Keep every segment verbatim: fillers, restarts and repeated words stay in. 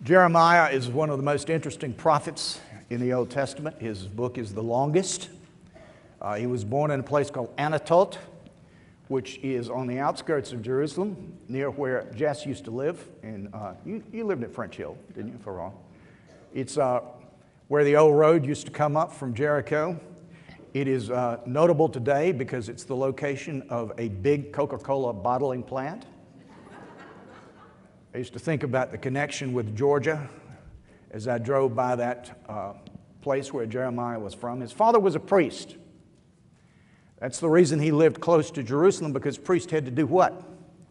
Jeremiah is one of the most interesting prophets in the Old Testament. His book is the longest. Uh, he was born in a place called Anatot, which is on the outskirts of Jerusalem, near where Jess used to live. And uh, you, you lived at French Hill, didn't you, for a while? It's uh, where the old road used to come up from Jericho. It is uh, notable today because it's the location of a big Coca-Cola bottling plant. I used to think about the connection with Georgia as I drove by that uh, place where Jeremiah was from. His father was a priest. That's the reason he lived close to Jerusalem, because priests had to do what?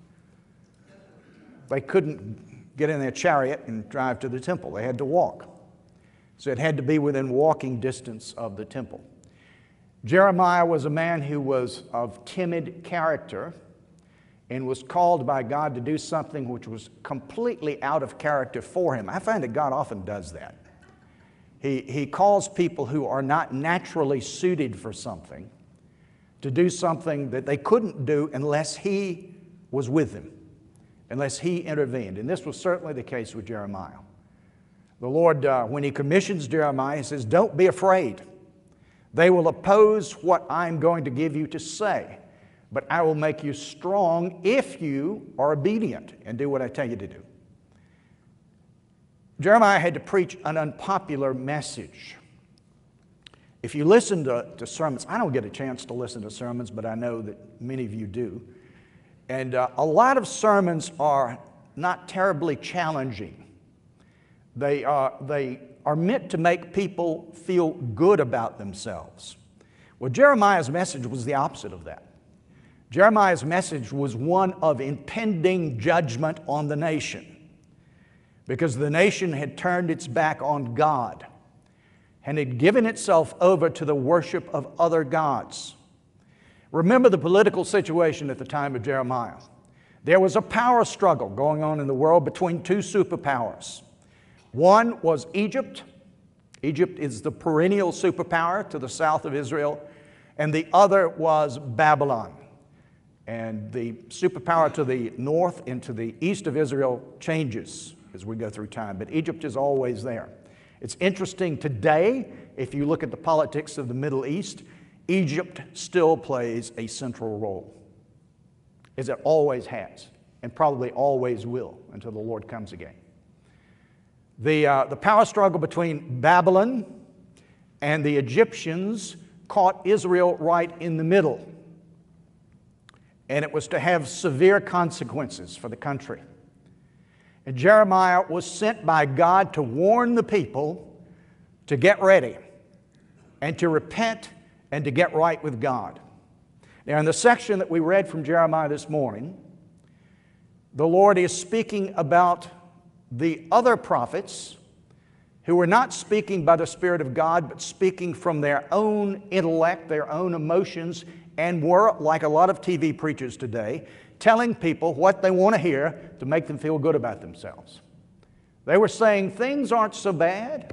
They couldn't get in their chariot and drive to the temple. They had to walk. So it had to be within walking distance of the temple. Jeremiah was a man who was of timid character and was called by God to do something which was completely out of character for him. I find that God often does that. He, he calls people who are not naturally suited for something to do something that they couldn't do unless He was with them, unless He intervened. And this was certainly the case with Jeremiah. The Lord, uh, when He commissions Jeremiah, He says, "Don't be afraid. They will oppose what I'm going to give you to say, but I will make you strong if you are obedient and do what I tell you to do." Jeremiah had to preach an unpopular message. If you listen to, to sermons, I don't get a chance to listen to sermons, but I know that many of you do. And uh, a lot of sermons are not terribly challenging. They are, they are meant to make people feel good about themselves. Well, Jeremiah's message was the opposite of that. Jeremiah's message was one of impending judgment on the nation, because the nation had turned its back on God and had given itself over to the worship of other gods. Remember the political situation at the time of Jeremiah. There was a power struggle going on in the world between two superpowers. One was Egypt. Egypt is the perennial superpower to the south of Israel. And the other was Babylon. And the superpower to the north and to the east of Israel changes as we go through time. But Egypt is always there. It's interesting today, if you look at the politics of the Middle East, Egypt still plays a central role, as it always has, and probably always will until the Lord comes again. The, uh, the power struggle between Babylon and the Egyptians caught Israel right in the middle, and it was to have severe consequences for the country. And Jeremiah was sent by God to warn the people to get ready and to repent and to get right with God. Now, in the section that we read from Jeremiah this morning, the Lord is speaking about the other prophets who were not speaking by the Spirit of God, but speaking from their own intellect, their own emotions, and were, like a lot of T V preachers today, telling people what they want to hear to make them feel good about themselves. They were saying things aren't so bad.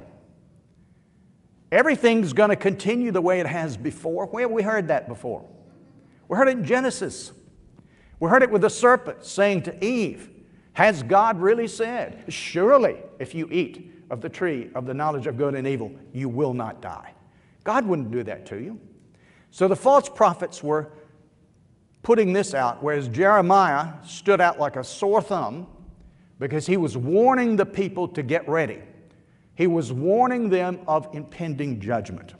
Everything's going to continue the way it has before. Where have we heard that before? We heard it in Genesis. We heard it with the serpent saying to Eve, "Has God really said, surely if you eat of the tree of the knowledge of good and evil, you will not die?" God wouldn't do that to you. So the false prophets were putting this out, whereas Jeremiah stood out like a sore thumb because he was warning the people to get ready. He was warning them of impending judgment.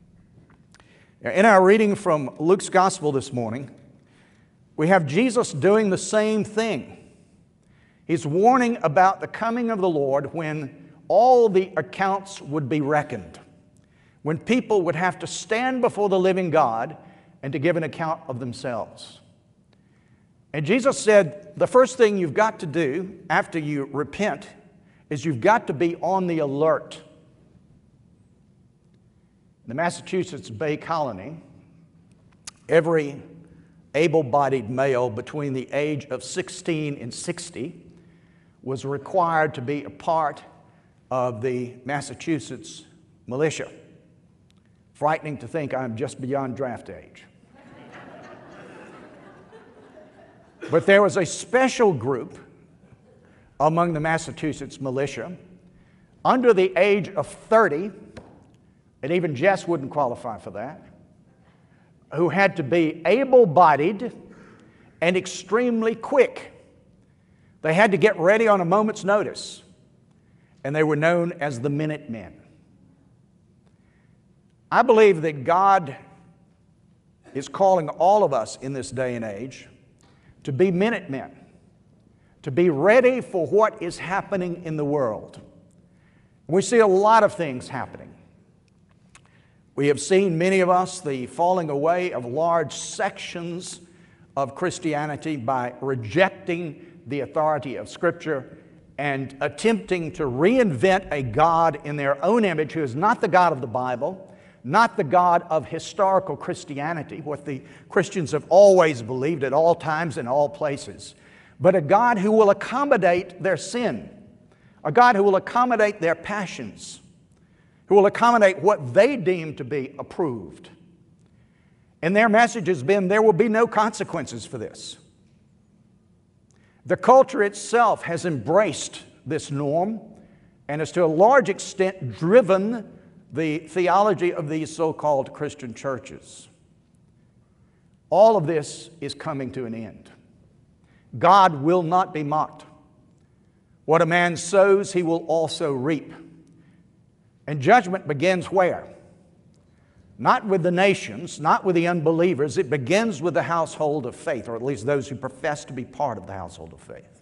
In our reading from Luke's Gospel this morning, we have Jesus doing the same thing. He's warning about the coming of the Lord when all the accounts would be reckoned, when people would have to stand before the living God and to give an account of themselves. And Jesus said, the first thing you've got to do after you repent is you've got to be on the alert. In the Massachusetts Bay Colony, every able-bodied male between the age of sixteen and sixty was required to be a part of the Massachusetts militia. Frightening to think I'm just beyond draft age. But there was a special group among the Massachusetts militia under the age of thirty, and even Jess wouldn't qualify for that, who had to be able-bodied and extremely quick. They had to get ready on a moment's notice, and they were known as the Minutemen. I believe that God is calling all of us in this day and age to be Minutemen, to be ready for what is happening in the world. We see a lot of things happening. We have seen, many of us, the falling away of large sections of Christianity by rejecting the authority of Scripture and attempting to reinvent a God in their own image who is not the God of the Bible, not the God of historical Christianity, what the Christians have always believed at all times and all places, but a God who will accommodate their sin, a God who will accommodate their passions, who will accommodate what they deem to be approved. And their message has been, there will be no consequences for this. The culture itself has embraced this norm and has to a large extent driven the theology of these so-called Christian churches. All of this is coming to an end. God will not be mocked. What a man sows, he will also reap. And judgment begins where? Not with the nations, not with the unbelievers. It begins with the household of faith, or at least those who profess to be part of the household of faith.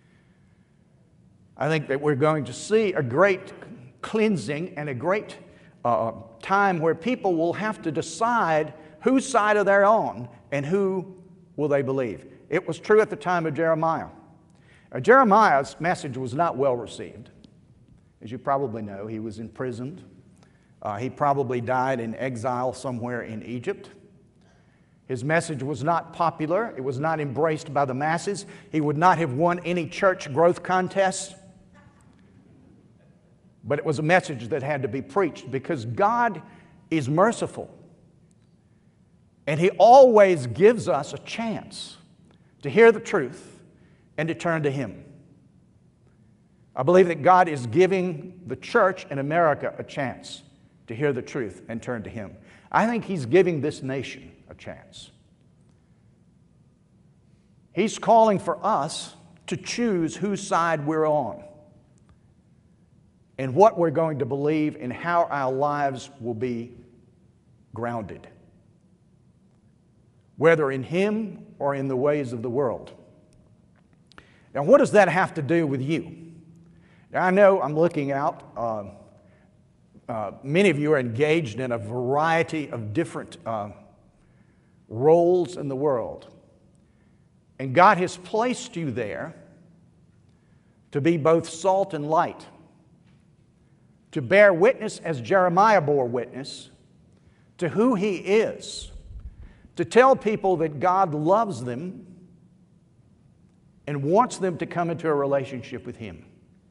I think that we're going to see a great cleansing and a great uh, time where people will have to decide whose side are they on and who will they believe. It was true at the time of Jeremiah. Uh, Jeremiah's message was not well received. As you probably know, he was imprisoned. Uh, he probably died in exile somewhere in Egypt. His message was not popular. It was not embraced by the masses. He would not have won any church growth contests. But it was a message that had to be preached because God is merciful. And He always gives us a chance to hear the truth and to turn to Him. I believe that God is giving the church in America a chance to hear the truth and turn to Him. I think He's giving this nation a chance. He's calling for us to choose whose side we're on and what we're going to believe and how our lives will be grounded, whether in Him or in the ways of the world. Now, what does that have to do with you? Now, I know I'm looking out. Uh, uh, many of you are engaged in a variety of different uh, roles in the world. And God has placed you there to be both salt and light, to bear witness as Jeremiah bore witness to who He is, to tell people that God loves them and wants them to come into a relationship with Him.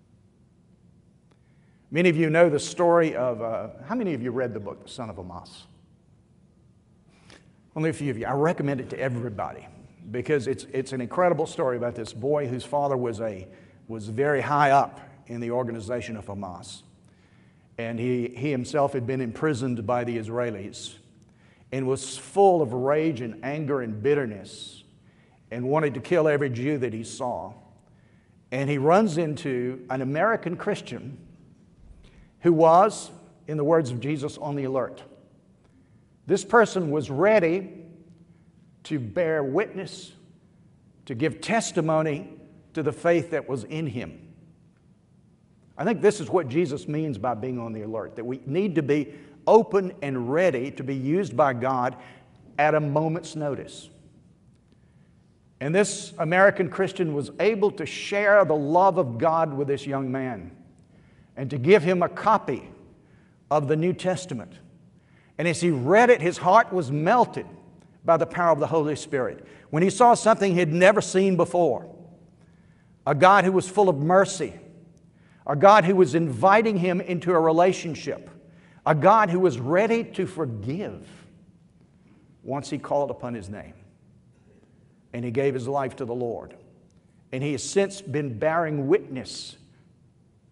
Many of you know the story of, uh, how many of you read the book, The Son of Amas? Only a few of you. I recommend it to everybody because it's, it's an incredible story about this boy whose father was, a, was very high up in the organization of Hamas. And he, he himself had been imprisoned by the Israelis and was full of rage and anger and bitterness and wanted to kill every Jew that he saw. And he runs into an American Christian who was, in the words of Jesus, on the alert. This person was ready to bear witness, to give testimony to the faith that was in him. I think this is what Jesus means by being on the alert, that we need to be open and ready to be used by God at a moment's notice. And this American Christian was able to share the love of God with this young man and to give him a copy of the New Testament. And as he read it, his heart was melted by the power of the Holy Spirit. When he saw something he had never seen before, a God who was full of mercy, a God who was inviting him into a relationship, a God who was ready to forgive once he called upon His name. And he gave his life to the Lord. And he has since been bearing witness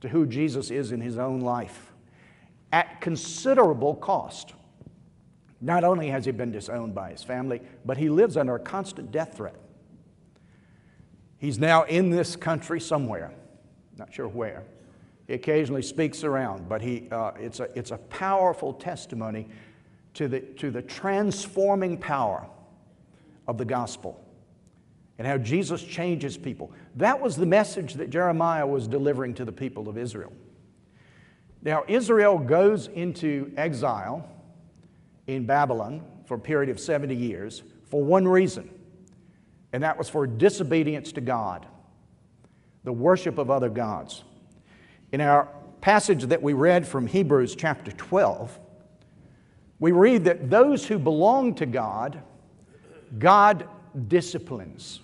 to who Jesus is in his own life at considerable cost. Not only has he been disowned by his family, but he lives under a constant death threat. He's now in this country somewhere, not sure where. He occasionally speaks around, but he, uh, it's, a, it's a powerful testimony to the, to the transforming power of the gospel and how Jesus changes people. That was the message that Jeremiah was delivering to the people of Israel. Now, Israel goes into exile in Babylon for a period of seventy years for one reason, and that was for disobedience to God, the worship of other gods. In our passage that we read from Hebrews chapter twelve, we read that those who belong to God, God disciplines.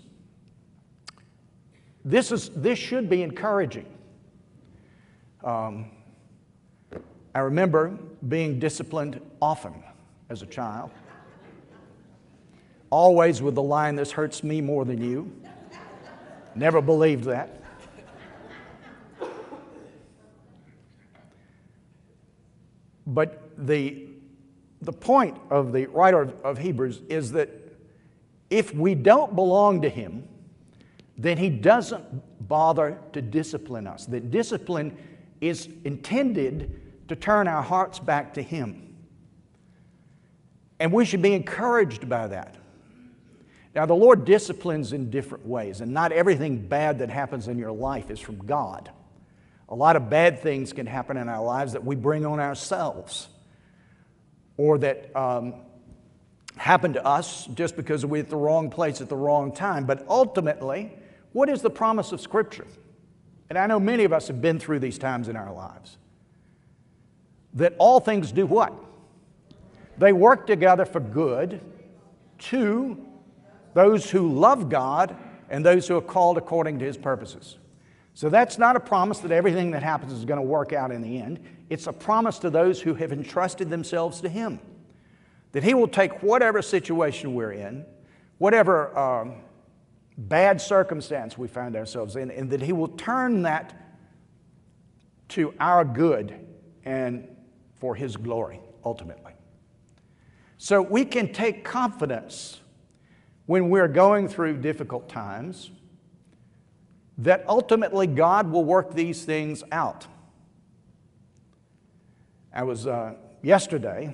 This is, this should be encouraging. Um, I remember being disciplined often as a child, always with the line, "This hurts me more than you." Never believed that. But the, the point of the writer of, of Hebrews is that if we don't belong to him, then he doesn't bother to discipline us. That discipline is intended to turn our hearts back to him. And we should be encouraged by that. Now, the Lord disciplines in different ways, and not everything bad that happens in your life is from God. A lot of bad things can happen in our lives that we bring on ourselves, or that um, happen to us just because we're at the wrong place at the wrong time. But ultimately, what is the promise of Scripture? And I know many of us have been through these times in our lives. That all things do what? They work together for good to those who love God and those who are called according to his purposes. So that's not a promise that everything that happens is going to work out in the end. It's a promise to those who have entrusted themselves to him. That he will take whatever situation we're in, whatever um, bad circumstance we find ourselves in, and that he will turn that to our good and for his glory, ultimately. So we can take confidence when we're going through difficult times that ultimately God will work these things out. I was uh, yesterday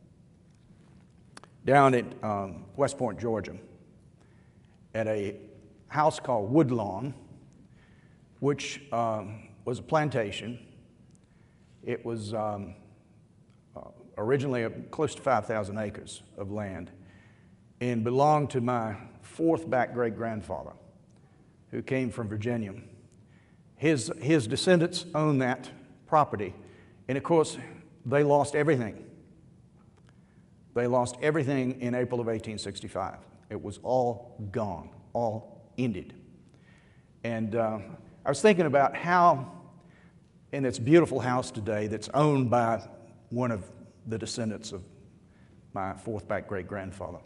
down at um, West Point, Georgia, at a house called Woodlawn, which um, was a plantation. It was um, uh, originally a, close to five thousand acres of land and belonged to my fourth back great-grandfather, who came from Virginia. His, his descendants owned that property, and of course, they lost everything. They lost everything in April of eighteen sixty-five. It was all gone, all ended. And uh, I was thinking about how, in this beautiful house today that's owned by one of the descendants of my fourth back great-grandfather,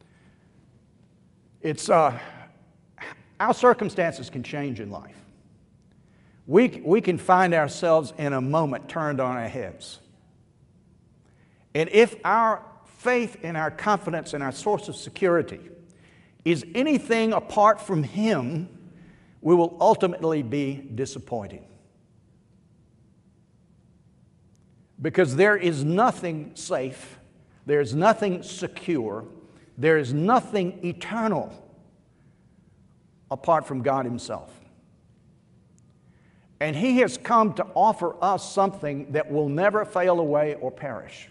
it's, uh, our circumstances can change in life. We, we can find ourselves in a moment turned on our heads. And if our faith and our confidence and our source of security is anything apart from him, we will ultimately be disappointed. Because there is nothing safe, there is nothing secure, there is nothing eternal apart from God himself. And he has come to offer us something that will never fail away or perish.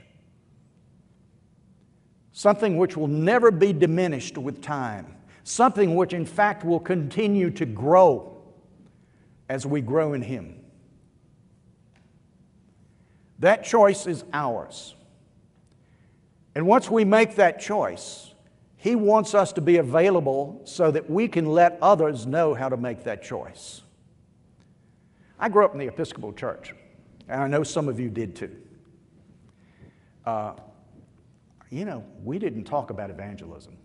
Something which will never be diminished with time. Something which in fact will continue to grow as we grow in him. That choice is ours. And once we make that choice, he wants us to be available so that we can let others know how to make that choice. I grew up in the Episcopal Church, and I know some of you did too. Uh, you know, we didn't talk about evangelism.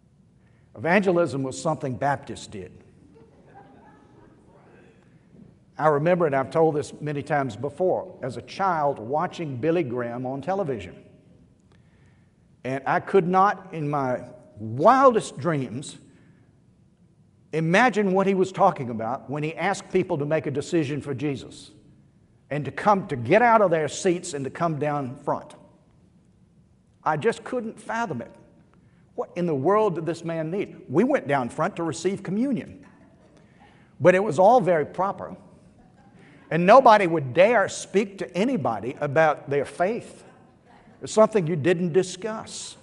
Evangelism was something Baptists did. I remember, and I've told this many times before, as a child watching Billy Graham on television. And I could not, in my wildest dreams, imagine what he was talking about when he asked people to make a decision for Jesus and to come, to get out of their seats and to come down front. I just couldn't fathom it. What in the world did this man need? We went down front to receive communion. But it was all very proper. And nobody would dare speak to anybody about their faith. It's something you didn't discuss.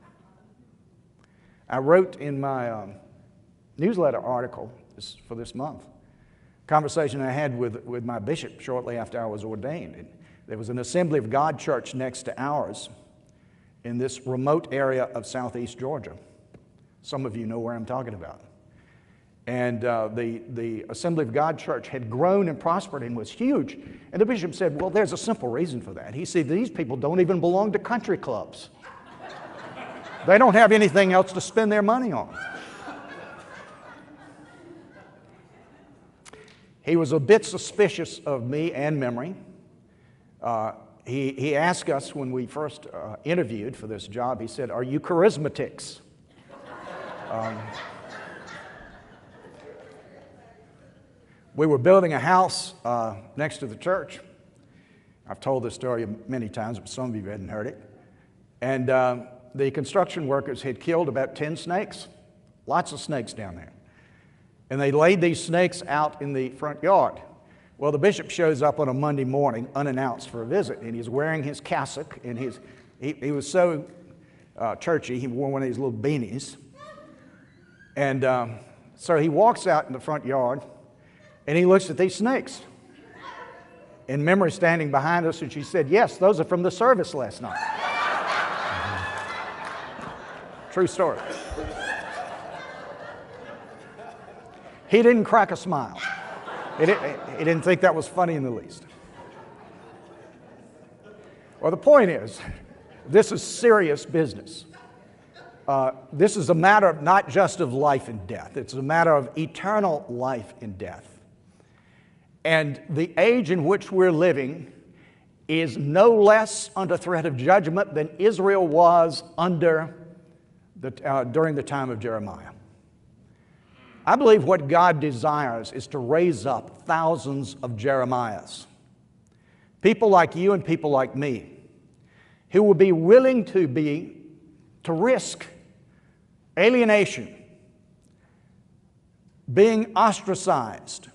I wrote in my um, newsletter article this, for this month, a conversation I had with, with my bishop shortly after I was ordained. And there was an Assembly of God church next to ours in this remote area of southeast Georgia. Some of you know where I'm talking about. And uh, the, the Assembly of God church had grown and prospered and was huge. And the bishop said, well, there's a simple reason for that. He said, these people don't even belong to country clubs. They don't have anything else to spend their money on. He was a bit suspicious of me and memory. Uh, he, he asked us when we first uh, interviewed for this job, he said, are you charismatics? Um, We were building a house uh, next to the church. I've told this story many times, but some of you hadn't heard it. And uh, the construction workers had killed about ten snakes, lots of snakes down there. And they laid these snakes out in the front yard. Well, the bishop shows up on a Monday morning unannounced for a visit, and he's wearing his cassock, and his, he, he was so uh, churchy, he wore one of these little beanies. And um, so he walks out in the front yard, and he looks at these snakes. And Memory's standing behind us, and she said, yes, those are from the service last night. True story. He didn't crack a smile. He didn't, he didn't think that was funny in the least. Well, the point is, this is serious business. Uh, this is a matter of not just of life and death. It's a matter of eternal life and death. And the age in which we're living is no less under threat of judgment than Israel was under the, uh, during the time of Jeremiah. I believe what God desires is to raise up thousands of Jeremiahs, people like you and people like me, who will be willing to be, to risk alienation, being ostracized,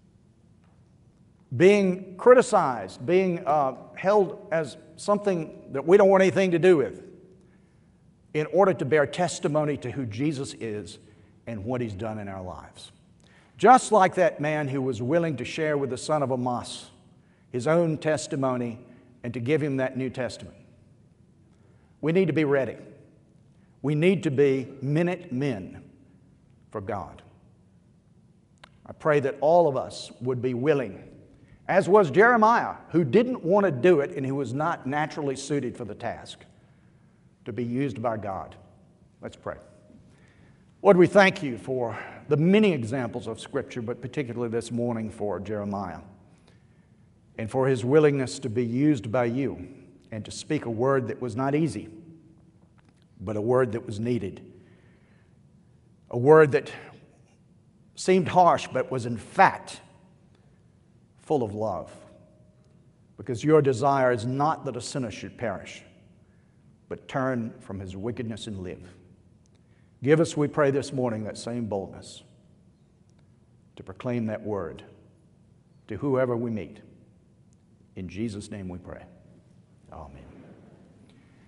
being criticized, being uh, held as something that we don't want anything to do with, in order to bear testimony to who Jesus is and what He's done in our lives. Just like that man who was willing to share with the son of Amas his own testimony and to give him that New Testament. We need to be ready. We need to be minute men for God. I pray that all of us would be willing, as was Jeremiah, who didn't want to do it and who was not naturally suited for the task, to be used by God. Let's pray. Lord, we thank You for the many examples of Scripture, but particularly this morning for Jeremiah, and for his willingness to be used by You and to speak a word that was not easy, but a word that was needed, a word that seemed harsh but was in fact full of love, because Your desire is not that a sinner should perish, but turn from his wickedness and live. Give us, we pray this morning, that same boldness to proclaim that word to whoever we meet. In Jesus' name we pray. Amen.